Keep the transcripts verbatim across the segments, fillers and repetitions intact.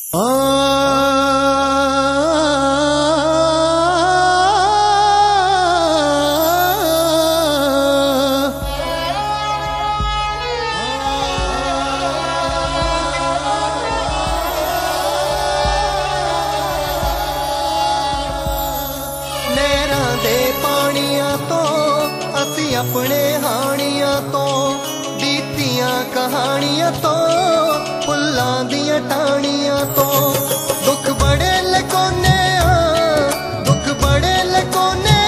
अपने हानियां तो बीतियां कहानियां तो फुल्लां दियां टाहनियां तो दुख बड़े लकोने दुख बड़े लकोने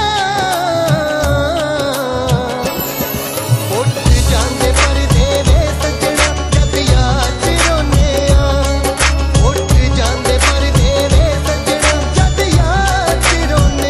उठ जांदे पर देवे सजना जद याद रोने उठ जांदे पर देवे सजना जद याद रोने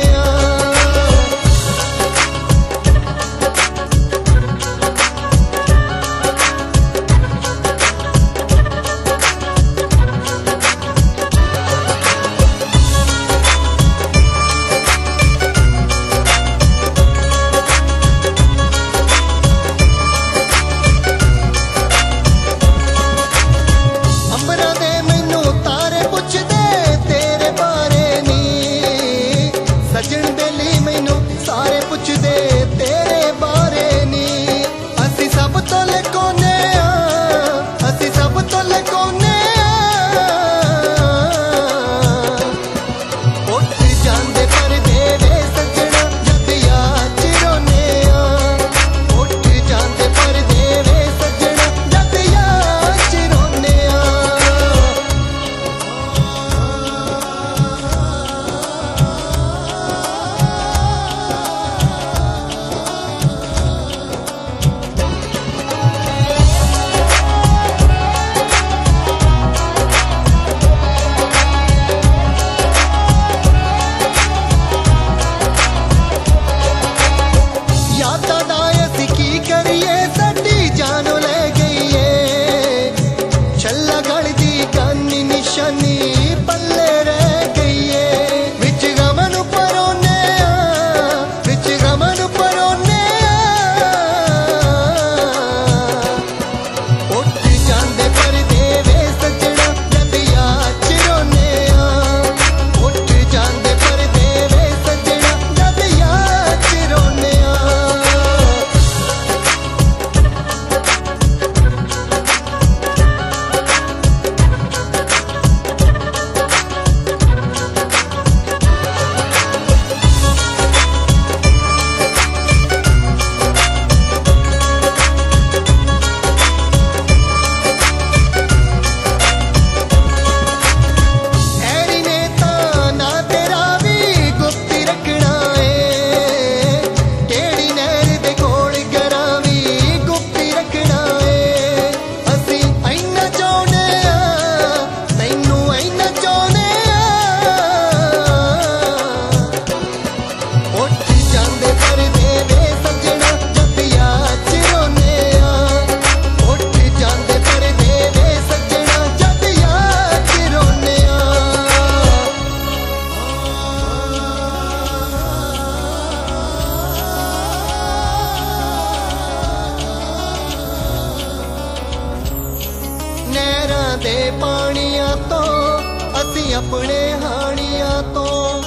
दे पानियां तो असी अपने हानियां तो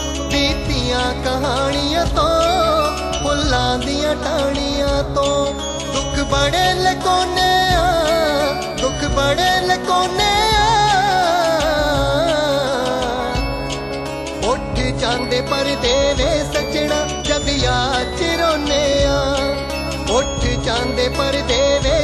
बीतियां कहानियां तो फुल्लां दियां टाहनियां तो दुख बड़े लकोने दुख बड़े लकोने उठ जांदे पर देवे सजना जद याद रोने उठ जांदे पर देवे